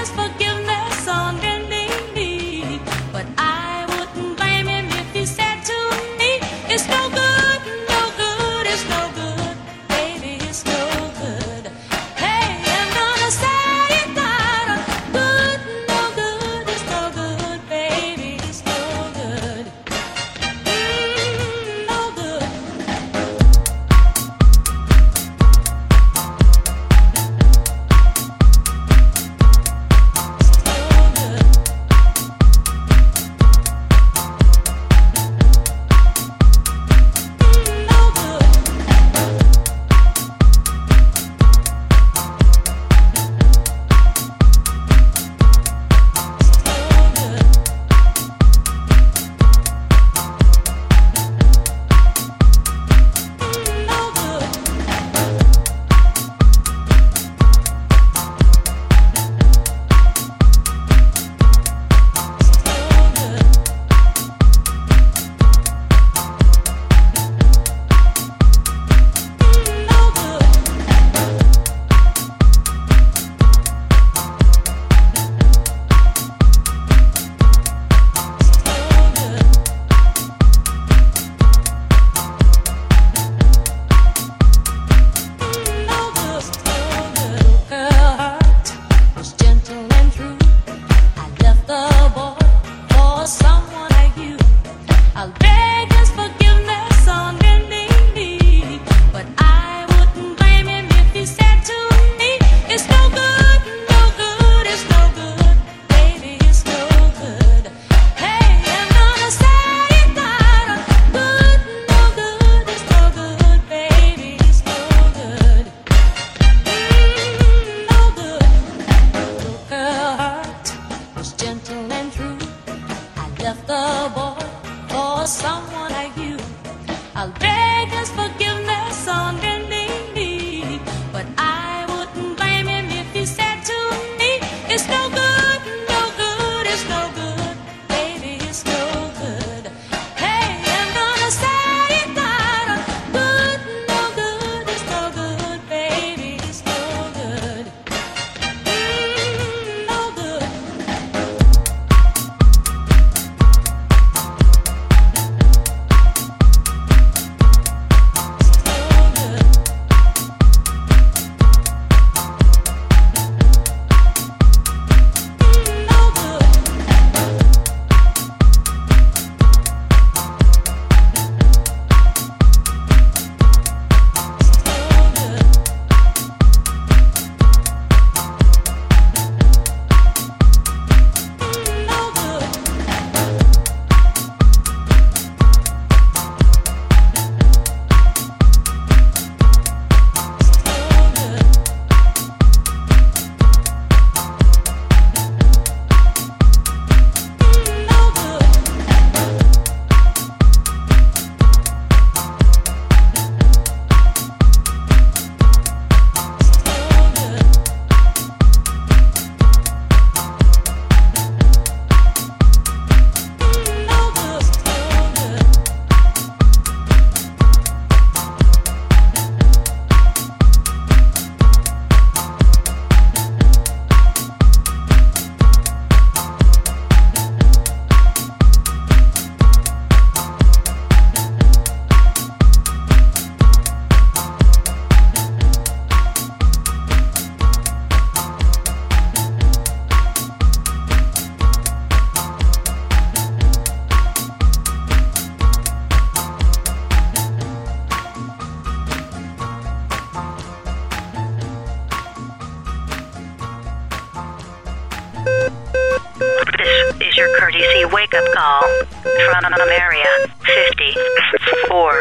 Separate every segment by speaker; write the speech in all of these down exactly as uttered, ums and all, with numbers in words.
Speaker 1: is your courtesy wake-up call from area fifty-four.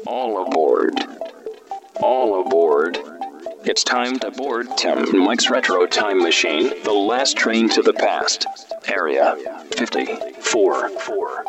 Speaker 2: All aboard. All aboard. It's time to board Tim and Mike's Retro Time Machine, the last train to the past. Area fifty-four. Four.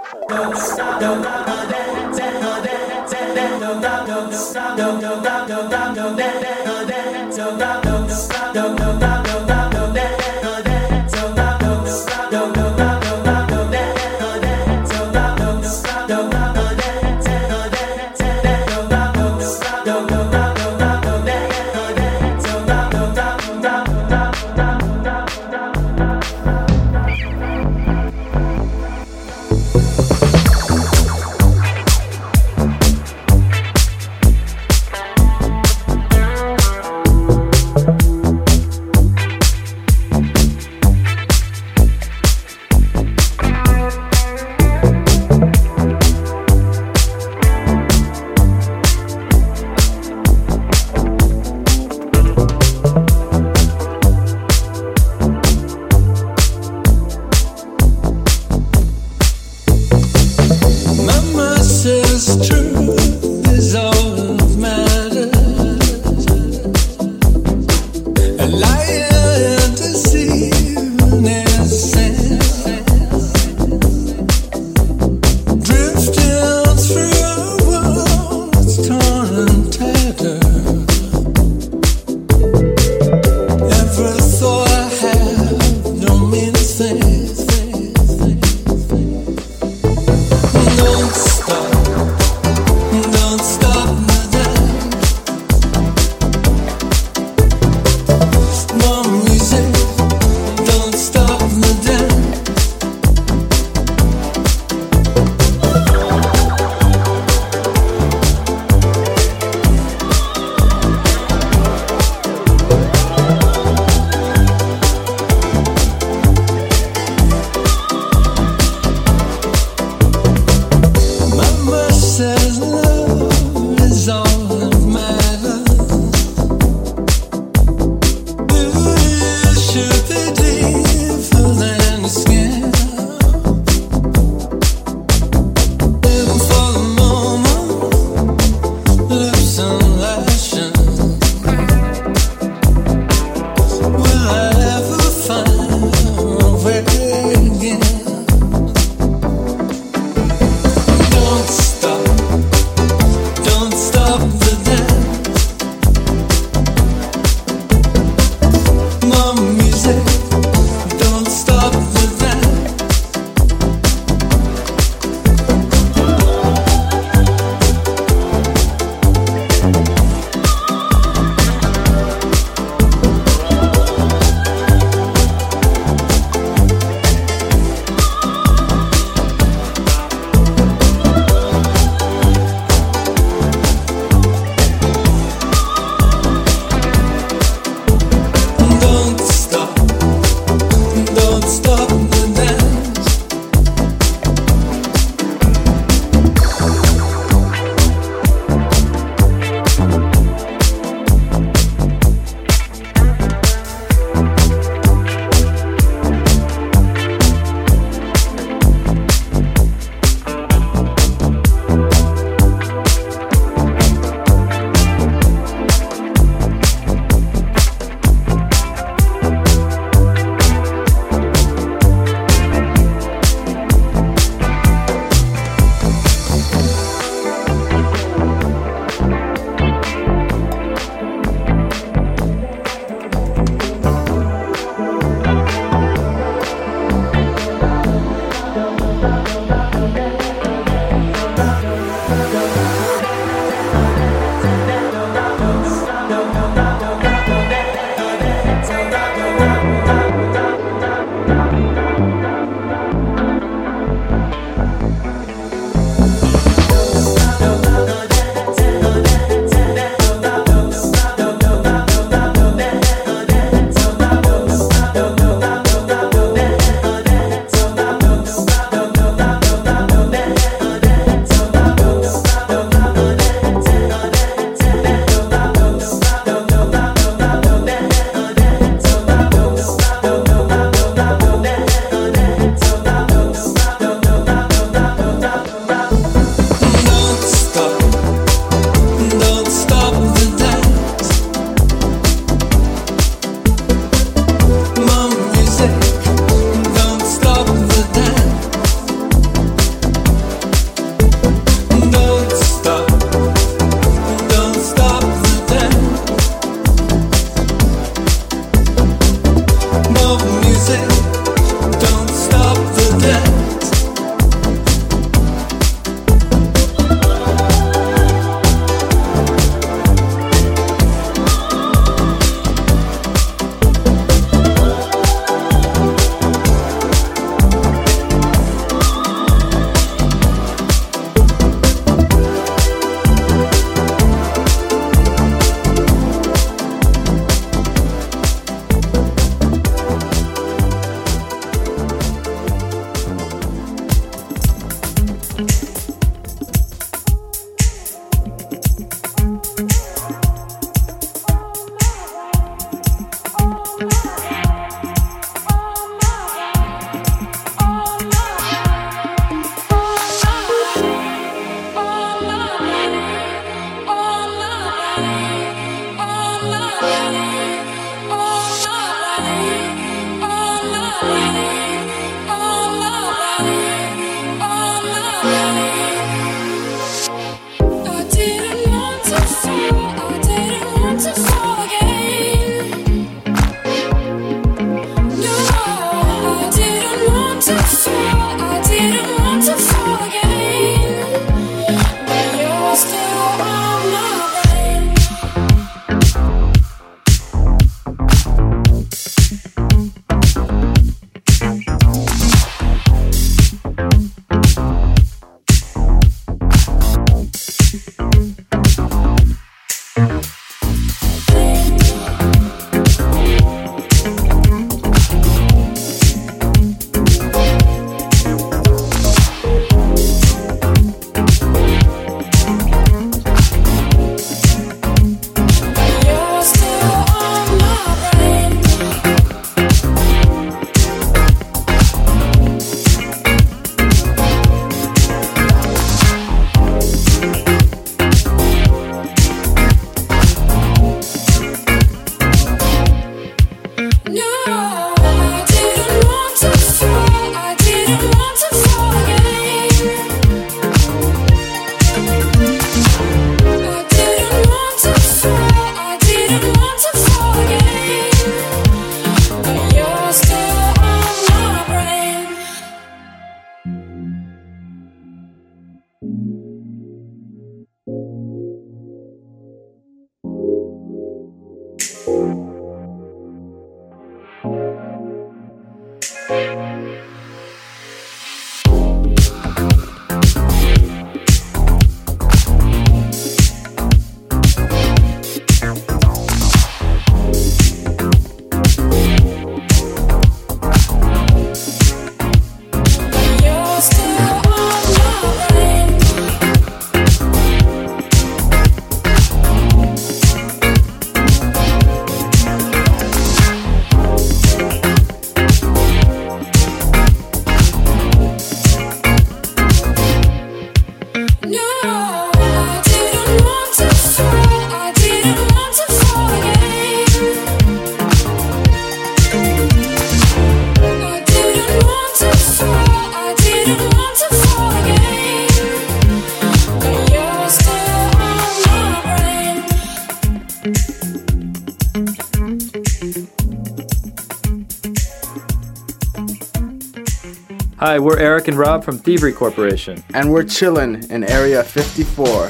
Speaker 3: Hi, we're Eric and Rob from Thievery Corporation.
Speaker 4: And we're chillin' in Area fifty-four.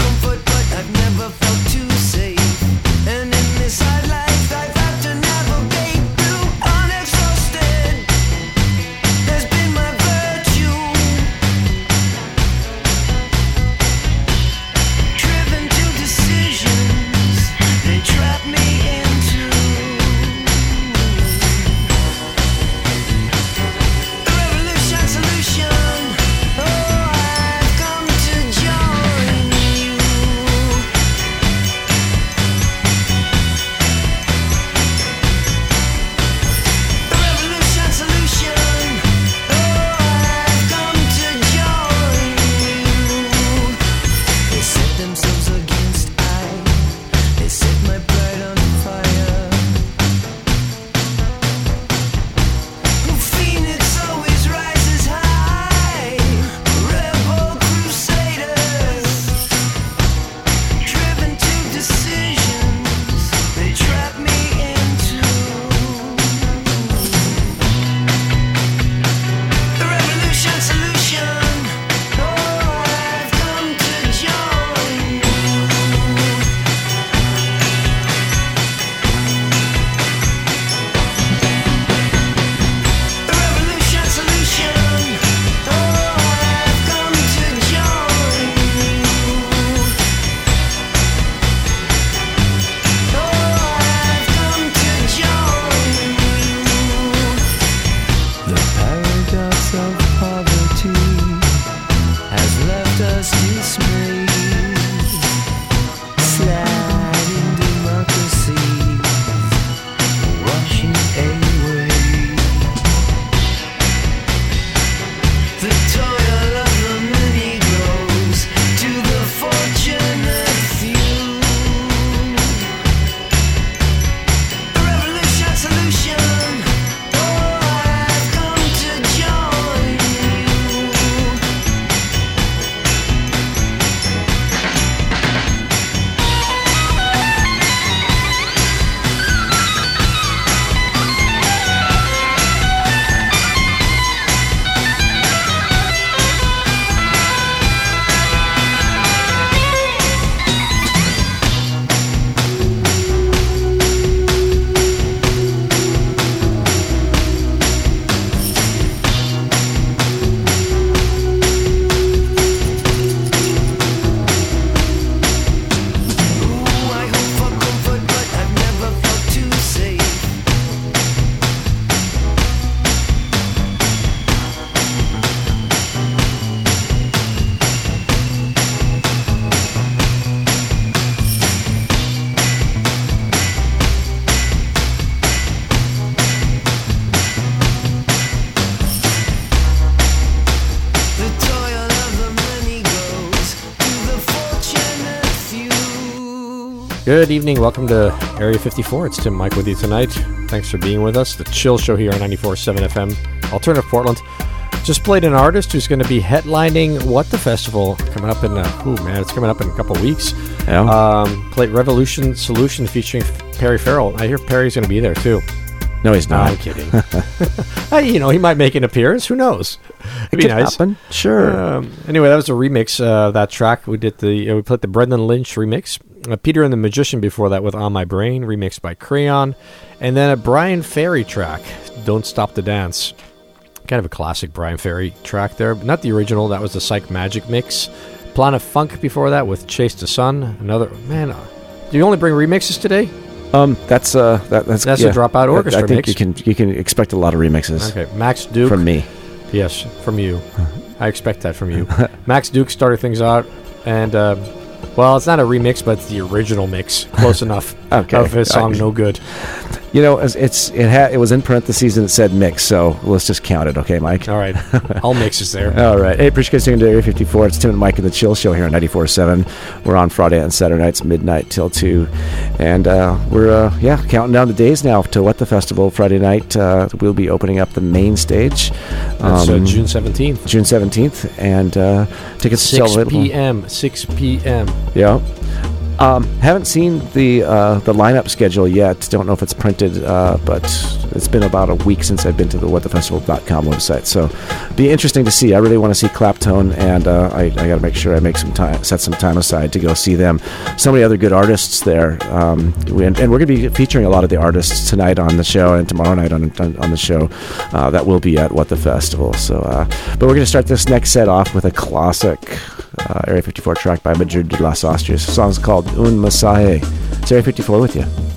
Speaker 5: Felt too safe, and in this hard life I've had to navigate. Good evening. Welcome to Area fifty-four. It's Tim Mike with you tonight. Thanks for being with us. The Chill Show here on ninety-four point seven F M, Alternative Portland. Just played an artist who's going to be headlining What the Festival coming up in, uh, ooh, man, it's coming up in a couple of weeks.
Speaker 6: Yeah.
Speaker 5: Um, played Revolution Solution featuring Perry Farrell. I hear Perry's going to be there too.
Speaker 6: No, he's
Speaker 5: No,
Speaker 6: not.
Speaker 5: I'm kidding. Hey, you know, he might make an appearance. Who knows? It'd
Speaker 6: It
Speaker 5: be
Speaker 6: could
Speaker 5: nice.
Speaker 6: happen. Sure.
Speaker 5: Um, anyway, that was a remix uh, of that track. We did the uh, we played the Brendan Lynch remix. Uh, Peter and the Magician before that with On My Brain, remixed by Crayon, and then a Brian Ferry track, Don't Stop the Dance. Kind of a classic Brian Ferry track there, but not the original. That was the Psych Magic mix. Planet Funk before that with Chase the Sun. Another man. Uh, do you only bring remixes today?
Speaker 6: Um, that's uh, that, that's
Speaker 5: That's
Speaker 6: yeah.
Speaker 5: a Dropout Orchestra
Speaker 6: I think
Speaker 5: mix.
Speaker 6: you can you can expect a lot of remixes.
Speaker 5: Okay, Max Duke
Speaker 6: from me.
Speaker 5: Yes, from you. I expect that from you. Max Duke started things out, and uh, well, it's not a remix, but it's the original mix. Close enough.
Speaker 6: Okay.
Speaker 5: Of his song, No Good.
Speaker 6: You know, it's, it's it had it was in parentheses and it said mix, so let's just count it, okay, Mike?
Speaker 5: All right, all mixes there.
Speaker 6: All right. Hey, appreciate you tuning to Area fifty-four. It's Tim and Mike and the Chill Show here on ninety-four point seven. We're on Friday and Saturday nights, midnight till two. And uh, we're, uh, yeah, counting down the days now to What the Festival. Friday night, uh, we'll be opening up the main stage.
Speaker 5: That's uh,
Speaker 6: um,
Speaker 5: June seventeenth.
Speaker 6: June seventeenth. And uh, tickets are still
Speaker 5: six
Speaker 6: available.
Speaker 5: p.m. six p.m.
Speaker 6: Yeah. Um, haven't seen the uh, the lineup schedule yet. Don't know if it's printed, uh, but it's been about a week since I've been to the what the festival dot com website. So, be interesting to see. I really want to see Claptone, and uh, I, I got to make sure I make some time, set some time aside to go see them. So many other good artists there, um, we, and, and we're going to be featuring a lot of the artists tonight on the show and tomorrow night on on, on the show. Uh, that will be at What the Festival. So, uh, but we're going to start this next set off with a classic uh, Area fifty-four track by Madrid de las Austrias. The song's called Un Masaje. It's Area fifty-four with you.